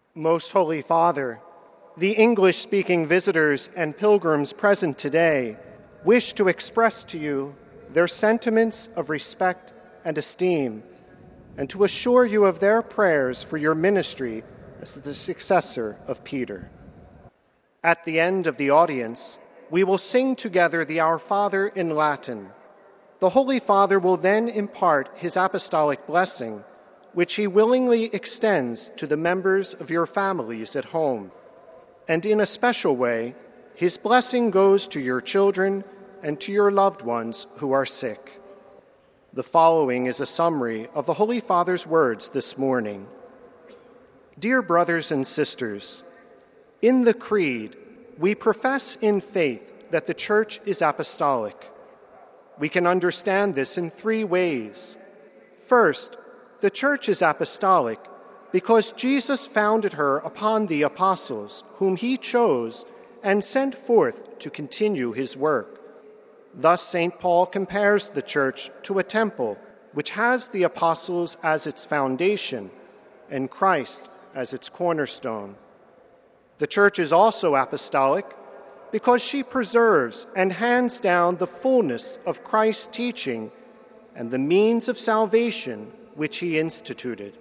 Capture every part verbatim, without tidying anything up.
Most Holy Father, the English-speaking visitors and pilgrims present today wish to express to you their sentiments of respect and esteem, and to assure you of their prayers for your ministry as the successor of Peter. At the end of the audience, we will sing together the Our Father in Latin. The Holy Father will then impart his apostolic blessing, which he willingly extends to the members of your families at home. And in a special way, his blessing goes to your children and to your loved ones who are sick. The following is a summary of the Holy Father's words this morning. Dear brothers and sisters, in the Creed, we profess in faith that the Church is apostolic. We can understand this in three ways. First, the Church is apostolic because Jesus founded her upon the apostles, whom he chose and sent forth to continue his work. Thus, Saint Paul compares the Church to a temple which has the apostles as its foundation and Christ as its cornerstone. The Church is also apostolic because she preserves and hands down the fullness of Christ's teaching and the means of salvation which he instituted.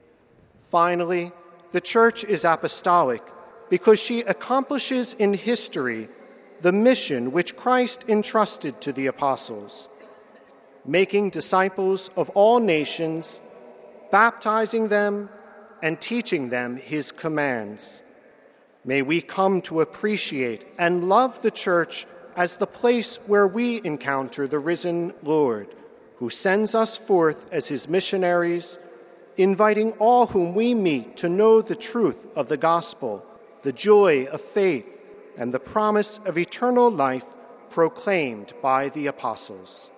Finally, the Church is apostolic because she accomplishes in history the mission which Christ entrusted to the apostles, making disciples of all nations, baptizing them, and teaching them his commands. May we come to appreciate and love the Church as the place where we encounter the risen Lord, who sends us forth as his missionaries, inviting all whom we meet to know the truth of the gospel, the joy of faith, and the promise of eternal life proclaimed by the apostles.